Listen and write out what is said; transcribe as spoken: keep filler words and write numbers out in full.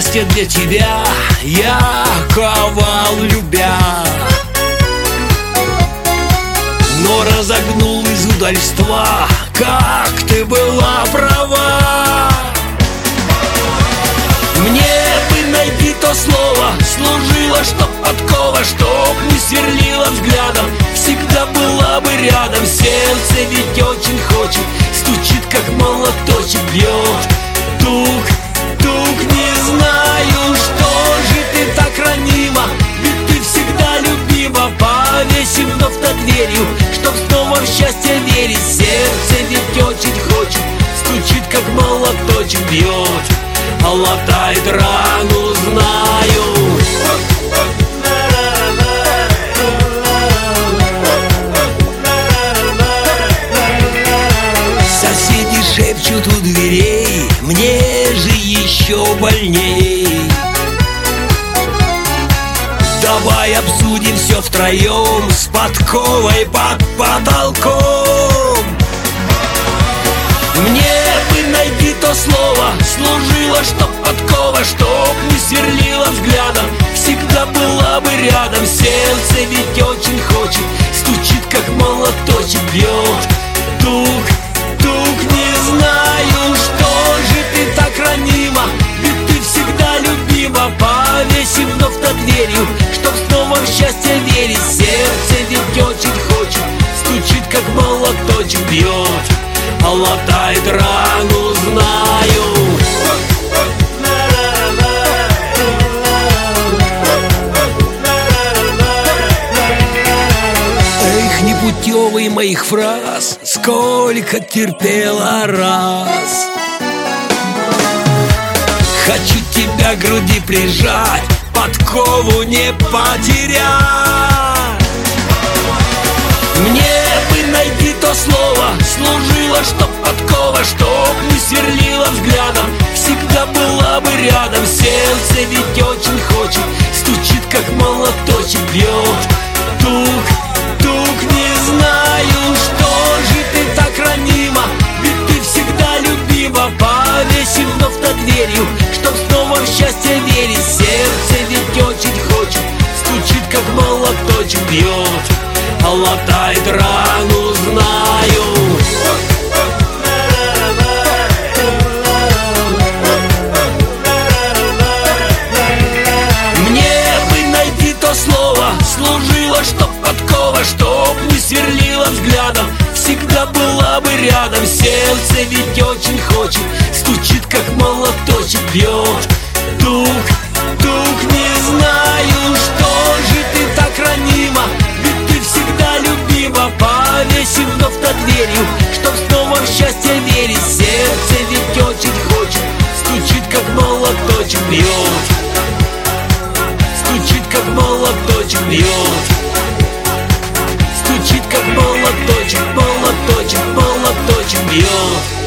счастье для тебя я ковал, любя, но разогнул из удальства, как ты была права. Мне бы найти то слово, служила, чтоб подкова, чтоб не сверлила взглядом, всегда была бы рядом. Сердце ведь очень хочет, стучит, как молоточек, бьет тук, тук. Не знаю, что же ты так ранима, ведь ты всегда любима. Повесим вновь над дверью, чтоб снова в счастье верить. Сердце ведь очень хочет, стучит, как молоточек, бьет, латает рану, знаю. Соседи шепчут у дверей, мне же еще больней. Давай обсудим все втроем, с подковой под потолком. Мне бы найти то слово, служила, чтоб подкова, чтоб не сверлила взглядом, всегда была бы рядом. Сердце ведь очень хочет, стучит, как молоточек, бьет тук, тук. Не знаю, что же ты так ранима, ведь ты всегда любима. Повесим вновь над дверью, чтоб снова в счастье верить. Сердце ведь очень хочет, стучит, как молоточек, бьет, латает рану, знаю. Эх, непутевый моих фраз, сколько терпела раз. Хочу тебя к груди прижать, подкову не потерять. Мне бы найти то слово, служила, чтоб подкова, чтоб не сверлила взглядом, всегда была бы рядом. Сердце ведь очень хочет, стучит, как молоточек, бьет тук, тук. Не знаю, что же ты так ранима, ведь ты всегда любима. Повесим вновь над дверью, чтоб снова в счастье верить. Сердце ведь очень хочет, стучит, как молоточек, бьет, латает рану, знаю. Мне бы найти то слово, служила, чтоб подкова, чтоб не сверлила взглядом, всегда была бы рядом. Сердце ведь очень хочет, стучит, как молоточек, бьет тук, тук. Не знаю, что же ты так ранима, ведь ты всегда любима. Повесим вновь над дверью, чтоб снова в счастье верить. Сердце ведь очень хочет, стучит, как молоточек, бьет, стучит, как молоточек, бьет, стучит, как молоточек, молоточек, молоточек бьет.